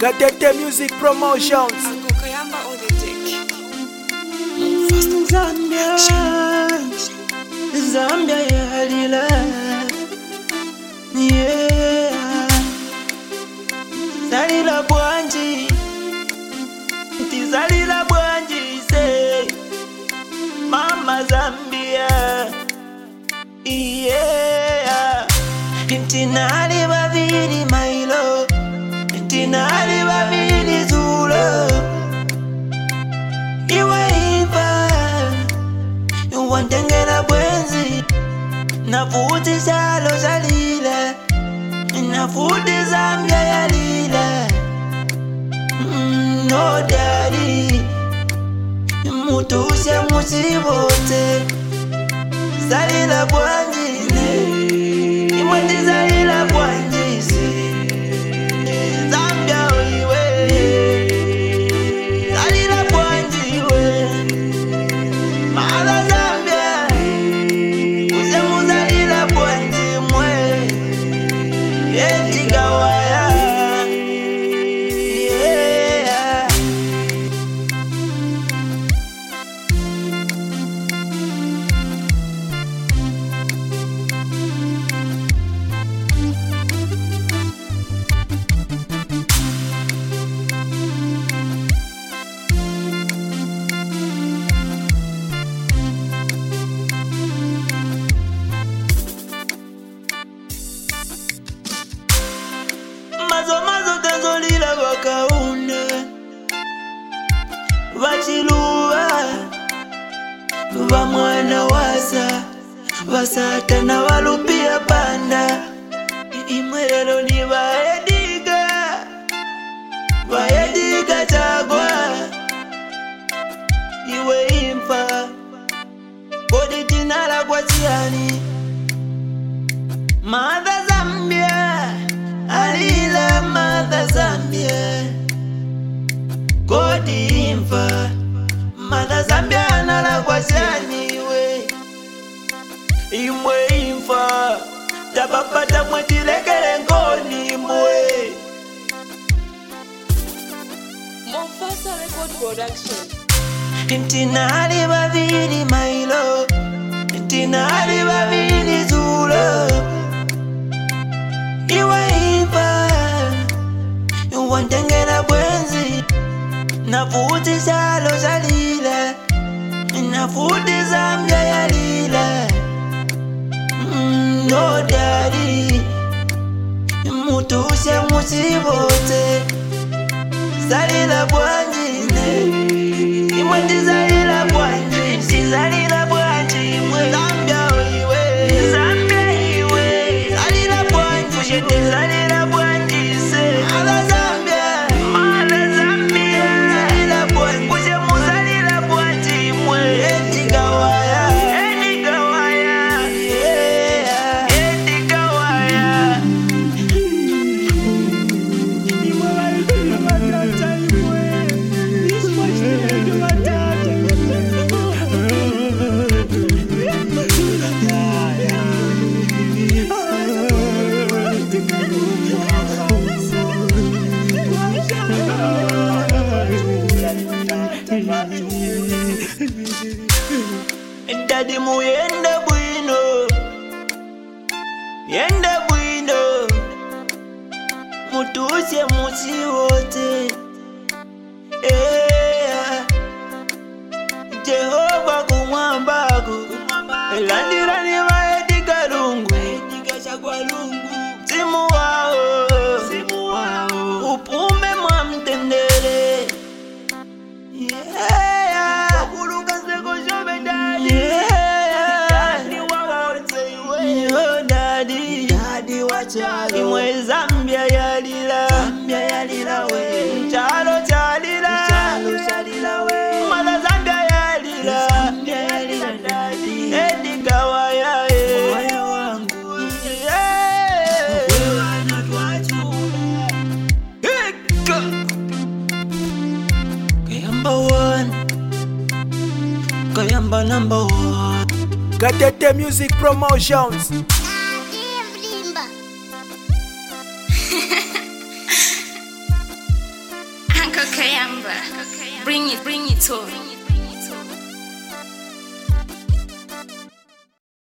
Gatete Music Promotions. Uncle Kayamba on the deck. Zambia ya lila, yeah. Zalila bwanji, tizalila bwanji say, Mama Zambia, yeah. Tinali bavili mailo, tinali bavili zulo. Iwe iba, wantengela bwenzi, nafuti salo salila, nafuti Zambia ya lila. No daddy, mutuse musibote, salila bwanji ne, imwendi salila bwanji si, Zambia iwe, salila bwanji we, mala Zambia, use muzalila bwanji mwe, yetika waya, yeah. Mazo tenzolila wakaune vachiluva vamwana wasa vasatana valupia panda imwelelo ni vaediga chagwa iwe imfa kodi tinala kwa chiani Mother Zambia alila Mother Zambia kodi imfa Mother Zambia anala kwa chiani we imwe imfa tabapata mwetilekele ngoni mwe Mombasa Record Production. Tinali bavili mailo, tinali bavili zulo. Iwe iba, wantengela bwenzi, nafuti salo salila, nafuti Zambia ya lila. No daddy, mutuse musibote, salila bwanji ne, imwendi salila bwanji, salila bwanji mwe. Zambia iwe, Zambia iwe, salila bwanji, kushete salila bwanji se. Mala Zambia, salila bwanji, kushe muzalila bwanji mwe. Etika waya, yeah, etika waya. Daddy muyende bwino, yende bwino, mutuse musiwote, Jehova kumwambako, elandira ni vaedika lungu, simu wao, upume mwa mtendele, yeah. Imwe Zambia ya lila, we chalo chalila, we Mala Zambia ya lila, edika waya Kayamba number one. Gatete Music Promotions. Uncle Kayamba, bring it on.